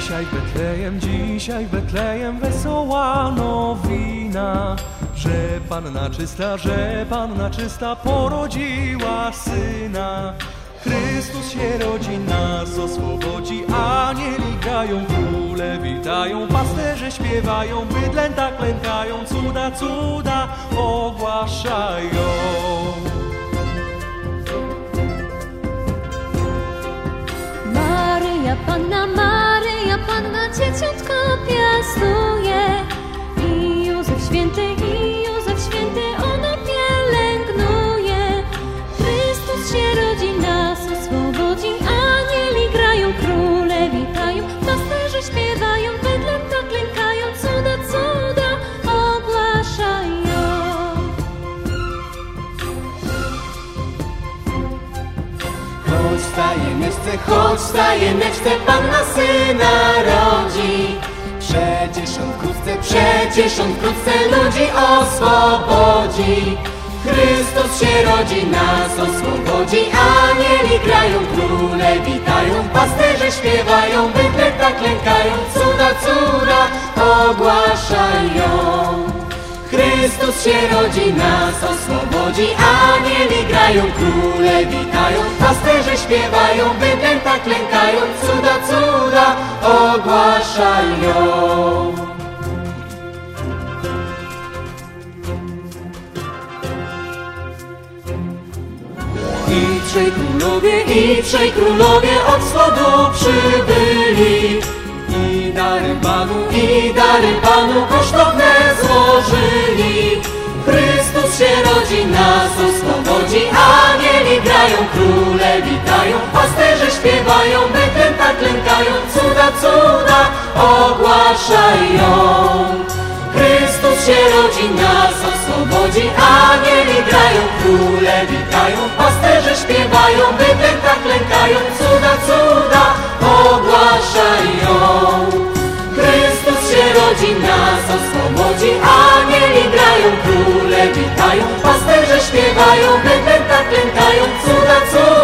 Dzisiaj w Betlejem wesoła nowina, że Panna czysta porodziła Syna. Chrystus się rodzi, nas oswobodzi, anieli grają, króle witają, pasterze śpiewają, bydlęta klękają, cuda ogłaszają. Maryja Panna dzieciątko piastuje i Józef święty ono pielęgnuje. Chrystus się rodzi, nas oswobodzi, anieli grają, króle witają, pasterze śpiewają, bydlęta klękają, cuda ogłaszają. Choć w tajemniczce Panna Syna rodzi. Przecież on wkrótce ludzi oswobodzi. Chrystus się rodzi, nas oswobodzi, anieli grają, króle witają, pasterze śpiewają, bydlęta klękają, cuda ogłaszają. Chrystus się rodzi, nas oswobodzi, anieli grają, króle witają, pasterze śpiewają, bydlęta klękają, cuda ogłaszają. I trzej królowie od wschodu przybyli, i dary Panu kosztowne złożyli. Chrystus się rodzi, nas oswobodzi, anieli grają, króle witają, pasterze śpiewają, bydlęta klękają, cuda ogłaszają. Chrystus się rodzi, nas oswobodzi, anieli grają, króle witają, pasterze śpiewają, bydlęta klękają, cuda ogłaszają. Chrystus się rodzi, nas oswobodzi, anieli grają, króle witają, pasterze śpiewają, bydlęta klękają, cuda